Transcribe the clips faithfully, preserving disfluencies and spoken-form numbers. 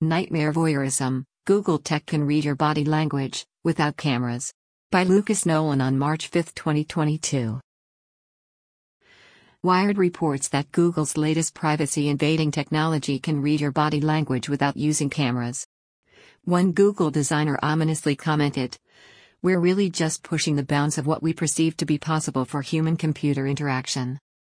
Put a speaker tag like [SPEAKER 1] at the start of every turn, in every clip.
[SPEAKER 1] Nightmare Voyeurism, Google Tech can read your body language, without cameras. By Lucas Nolan on March fifth, twenty twenty-two. Wired reports that Google's latest privacy-invading technology can read your body language without using cameras. One Google designer ominously commented, "We're really just pushing the bounds of what we perceive to be possible for human-computer interaction."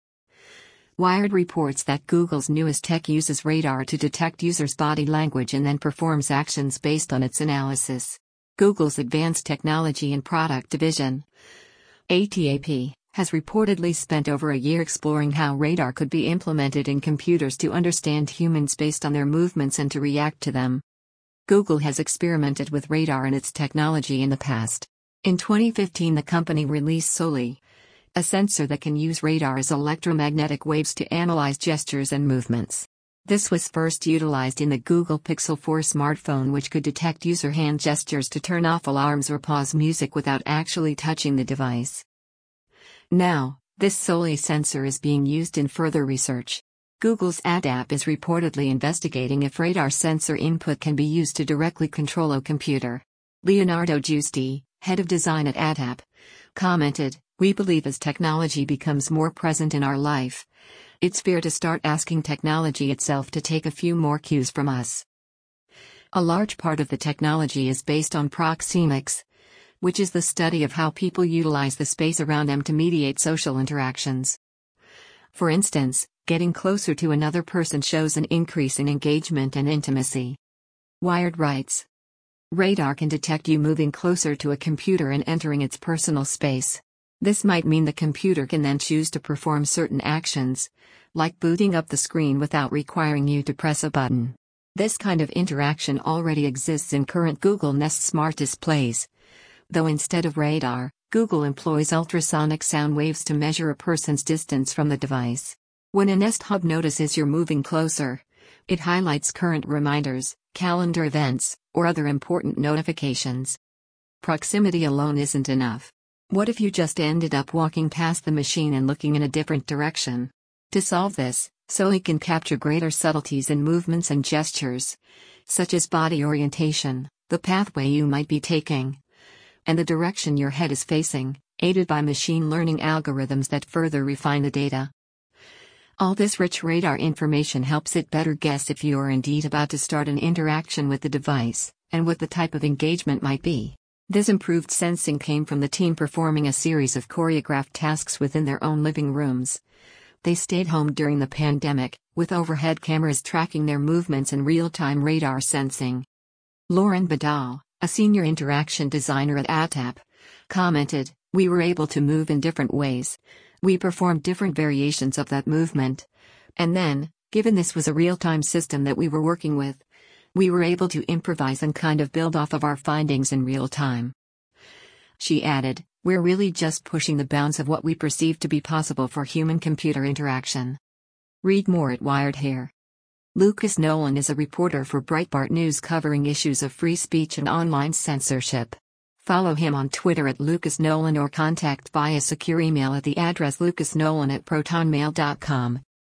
[SPEAKER 1] Wired reports that Google's newest tech uses radar to detect users' body language and then performs actions based on its analysis. Google's Advanced Technology and Product Division, A T A P, has reportedly spent over a year exploring how radar could be implemented in computers to understand humans based on their movements and to react to them. Google has experimented with radar and its technology in the past. In twenty fifteen, the company released Soli, a sensor that can use radar's electromagnetic waves to analyze gestures and movements. This was first utilized in the Google Pixel four smartphone, which could detect user hand gestures to turn off alarms or pause music without actually touching the device. Now, this Soli sensor is being used in further research. Google's AdApp is reportedly investigating if radar sensor input can be used to directly control a computer. Leonardo Giusti, head of design at AdApp, commented, "We believe as technology becomes more present in our life, it's fair to start asking technology itself to take a few more cues from us." A large part of the technology is based on proxemics, which is the study of how people utilize the space around them to mediate social interactions. For instance, getting closer to another person shows an increase in engagement and intimacy. Wired writes, "Radar can detect you moving closer to a computer and entering its personal space. This might mean the computer can then choose to perform certain actions, like booting up the screen without requiring you to press a button. This kind of interaction already exists in current Google Nest Smart displays, though instead of radar, Google employs ultrasonic sound waves to measure a person's distance from the device. When a Nest Hub notices you're moving closer, it highlights current reminders, calendar events, or other important notifications. Proximity alone isn't enough. What if you just ended up walking past the machine and looking in a different direction? To solve this, Soli can capture greater subtleties in movements and gestures, such as body orientation, the pathway you might be taking, and the direction your head is facing, aided by machine learning algorithms that further refine the data. All this rich radar information helps it better guess if you are indeed about to start an interaction with the device, and what the type of engagement might be. This improved sensing came from the team performing a series of choreographed tasks within their own living rooms. They stayed home during the pandemic, with overhead cameras tracking their movements and real-time radar sensing. Lauren Badal, a senior interaction designer at AdApp, commented, "We were able to move in different ways. We performed different variations of that movement. And then, given this was a real-time system that we were working with, we were able to improvise and kind of build off of our findings in real time." She added, "We're really just pushing the bounds of what we perceive to be possible for human-computer interaction." Read more at Wired here. Lucas Nolan is a reporter for Breitbart News covering issues of free speech and online censorship. Follow him on Twitter at Lucas Nolan or contact via secure email at the address lucasnolan at protonmail dot com.